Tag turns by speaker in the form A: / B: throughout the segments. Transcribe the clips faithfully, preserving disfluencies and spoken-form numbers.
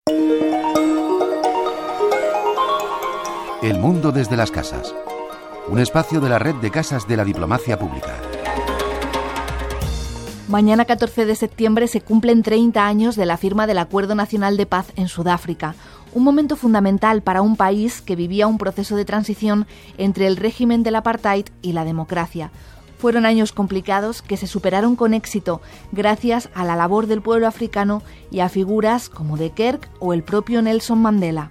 A: El mundo desde las casas. Un espacio de la red de casas de la diplomacia pública.
B: Mañana catorce de septiembre se cumplen treinta años de la firma del Acuerdo Nacional de Paz en Sudáfrica, un momento fundamental para un país que vivía un proceso de transición entre el régimen del apartheid y la democracia. Fueron años complicados que se superaron con éxito gracias a la labor del pueblo africano y a figuras como de Klerk o el propio Nelson Mandela.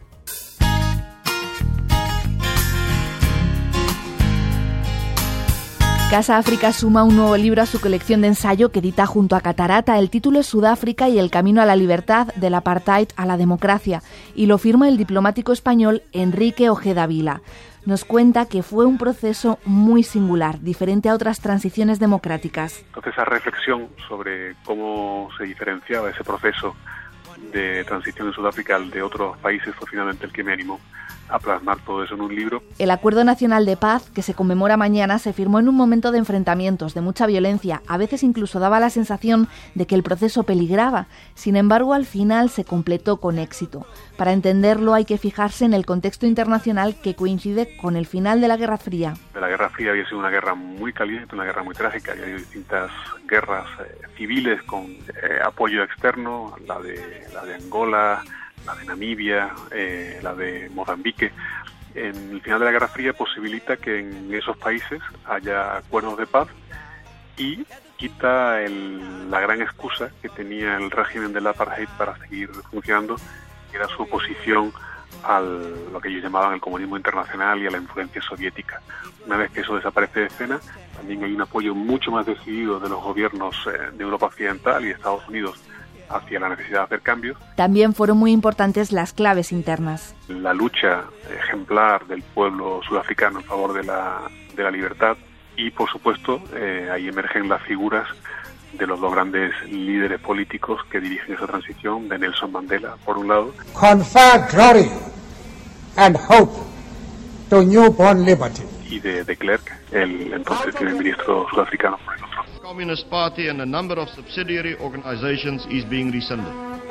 B: Casa África suma un nuevo libro a su colección de ensayo que edita junto a Catarata. El título es Sudáfrica y el camino a la libertad, del apartheid a la democracia, y lo firma el diplomático español Enrique Ojeda Vila. Nos cuenta que fue un proceso muy singular, diferente a otras transiciones democráticas.
C: Entonces, esa reflexión sobre cómo se diferenciaba ese proceso de transición en Sudáfrica al de otros países fue finalmente el que me animó a plasmar todo eso en un libro.
B: El Acuerdo Nacional de Paz, que se conmemora mañana, se firmó en un momento de enfrentamientos, de mucha violencia. A veces incluso daba la sensación de que el proceso peligraba. Sin embargo, al final se completó con éxito. Para entenderlo hay que fijarse en el contexto internacional que coincide con el final de la Guerra Fría.
C: La Guerra Fría había sido una guerra muy caliente, una guerra muy trágica. Había habido distintas guerras eh, civiles con eh, apoyo externo, la de, la de Angola, la de Namibia, eh, la de Mozambique. En el final de la Guerra Fría posibilita que en esos países haya acuerdos de paz y quita el, la gran excusa que tenía el régimen del apartheid para seguir funcionando, que era su oposición a lo que ellos llamaban el comunismo internacional y a la influencia soviética. Una vez que eso desaparece de escena, también hay un apoyo mucho más decidido de los gobiernos eh, de Europa Occidental y de Estados Unidos hacia la necesidad de hacer cambios.
B: También fueron muy importantes las claves internas.
C: La lucha ejemplar del pueblo sudafricano en favor de la, de la libertad y, por supuesto, eh, ahí emergen las figuras de los dos grandes líderes políticos que dirigen esa transición, de Nelson Mandela, por un lado.
D: Confer glory and hope to newborn liberty.
C: Y de, de Klerk, el entonces primer ministro sudafricano, por el otro.
E: The Communist Party and a number of subsidiary organizations is being rescinded.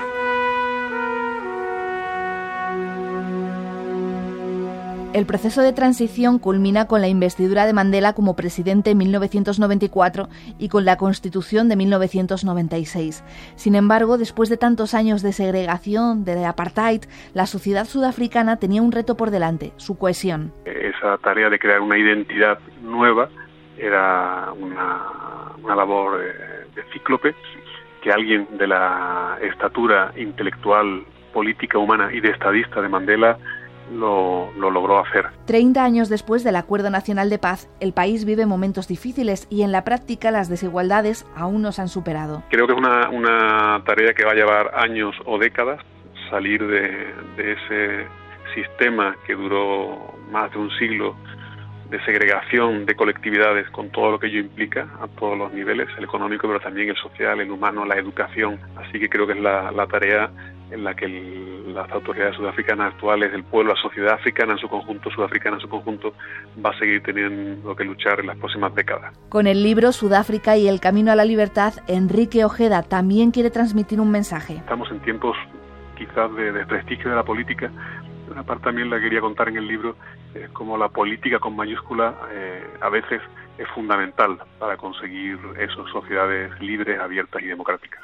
B: El proceso de transición culmina con la investidura de Mandela como presidente en mil novecientos noventa y cuatro y con la Constitución de mil novecientos noventa y seis. Sin embargo, después de tantos años de segregación, de apartheid, la sociedad sudafricana tenía un reto por delante, su cohesión.
C: Esa tarea de crear una identidad nueva era una, una labor de, de cíclope, que alguien de la estatura intelectual, política, humana y de estadista de Mandela Lo, lo logró hacer.
B: Treinta años después del Acuerdo Nacional de Paz, el país vive momentos difíciles y en la práctica las desigualdades aún no se han superado.
C: Creo que es una, una tarea que va a llevar años o décadas, salir de, de ese sistema que duró más de un siglo de segregación de colectividades con todo lo que ello implica a todos los niveles, el económico, pero también el social, el humano, la educación. Así que creo que es la, la tarea en la que el, las autoridades sudafricanas actuales, el pueblo, la sociedad africana en su conjunto, sudafricana en su conjunto, va a seguir teniendo que luchar en las próximas décadas.
B: Con el libro Sudáfrica y el camino a la libertad, Enrique Ojeda también quiere transmitir un mensaje.
C: Estamos en tiempos quizás de desprestigio de la política. Una parte también la quería contar en el libro, eh, como la política con mayúscula eh, a veces es fundamental para conseguir esas sociedades libres, abiertas y democráticas.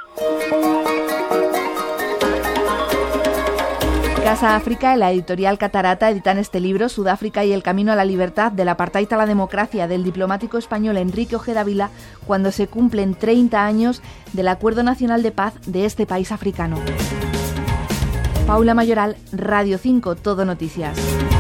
B: Casa África y la editorial Catarata editan este libro, Sudáfrica y el camino a la libertad, del apartheid a la democracia, del diplomático español Enrique Ojeda Vila, cuando se cumplen treinta años del Acuerdo Nacional de Paz de este país africano. Paula Mayoral, Radio cinco, Todo Noticias.